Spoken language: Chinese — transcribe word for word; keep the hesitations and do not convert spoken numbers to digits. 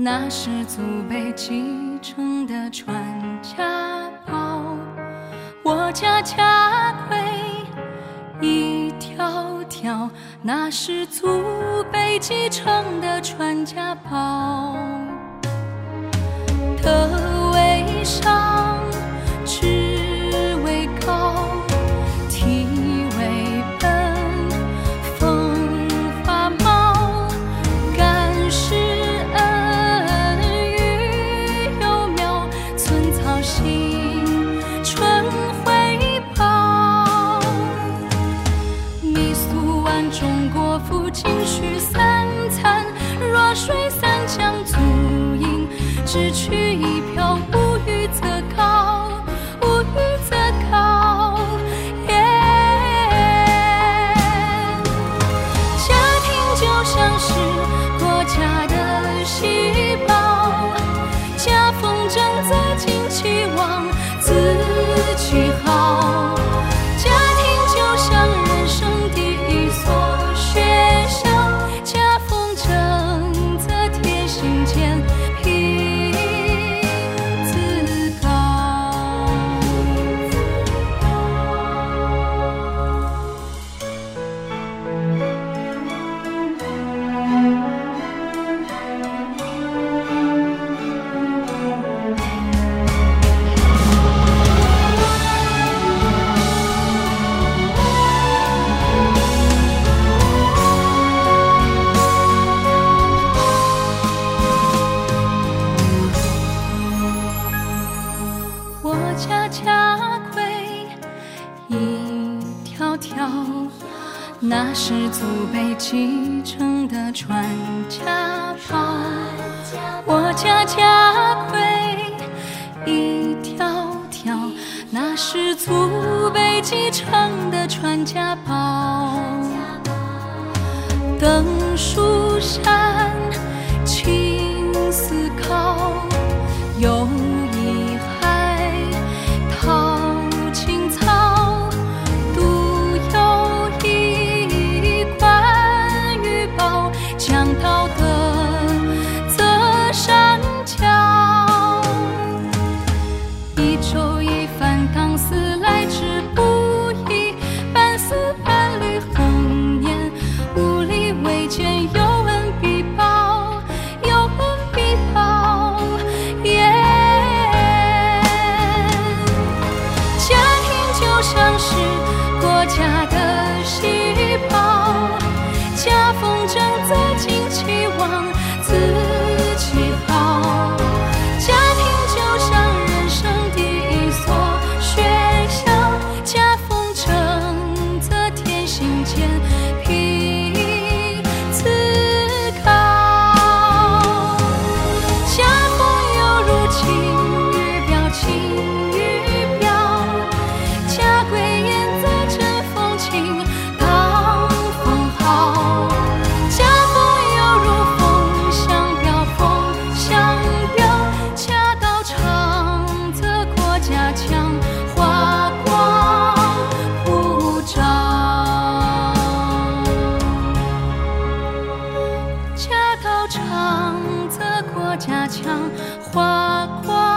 那是祖辈继承的传家宝。我家家规一条条，那是祖辈继承的传家宝。德为上，职为高，体为本，风华茂，感世恩，育幼苗，寸草心，春回报。迷俗万种，国富今须三餐，弱水三江足饮，只取一瓢，无欲则高，无欲则高。家庭就像是国家的细胞，家风正则金气旺，自己好。家庭就像人生第一所学校，家风正则贴心间品自高。我家家规一条条，那是祖辈继承的传家宝。我家家规一条条，那是祖辈继承的传家宝。登蜀山，勤思考，有一海淘青草，独有一关于宝，讲道德则善教。一粥一饭，当思来之不易，半丝半缕恒年，无力维艰，有恩必报，有恩必报。家庭就像是国家的细胞，家风正则金气旺，自己好。家庭就像人生第一所学校，家风正则天心间品自高。家风犹如晴雨表，晴雨表，家规严则真风情，当风好。家风犹如风向标，风向标，家道长则国家强，华光普照。家道长则国家强，华光